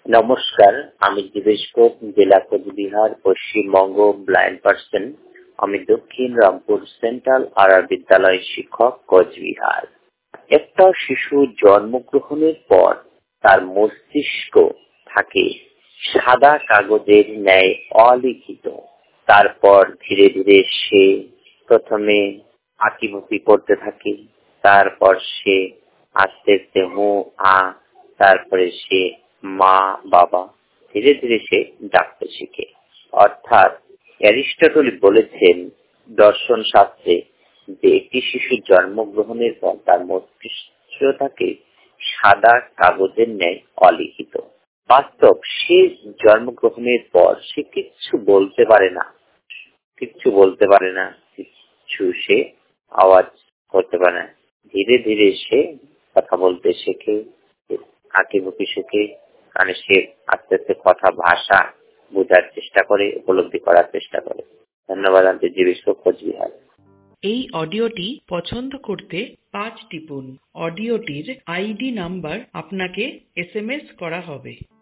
নমস্কার, আমি দিবেশ ঘোষ, জেলা কোচবিহার, পশ্চিমবঙ্গ, ব্লাইন্ড পার্সন। আমি দক্ষিণ রামপুর সেন্ট্রাল আরআর বিদ্যালয়ের শিক্ষক, কোচবিহার। একটা শিশু জন্মগ্রহণের পর তার মস্তিষ্ক থাকে সাদা কাগজের ন্যায় অলিখিত। তারপর ধীরে ধীরে সে প্রথমে আঁকিবুকি করতে থাকে, তারপর সে আস্তে আস্তে হু আ, তারপরে সে মা বাবা, ধীরে ধীরে সে ডাকতে শিখে। অর্থাৎ অ্যারিস্টটল বলেছেন দর্শন শাস্ত্রে যে একটি শিশুর জন্মগ্রহণের পর তার মস্তিষ্ক থাকে সাদা কাগজের ন্যায় অলিখিত। বাস্তব, সে জন্মগ্রহণের পর সে কিচ্ছু বলতে পারে না, কিচ্ছু সে আওয়াজ করতে পারে না। ধীরে ধীরে সে কথা বলতে শেখে, আঁকিবুকি শেখে, কারণ সে আস্তে আস্তে কথা ভাষা বোঝার চেষ্টা করে, উপলব্ধি করার চেষ্টা করে। ধন্যবাদ। আমি দিবেশ ঘোষ, কোচবিহার। এই অডিওটি পছন্দ করতে 5 টিপুন। অডিওটির আইডি নাম্বার আপনাকে SMS করা হবে।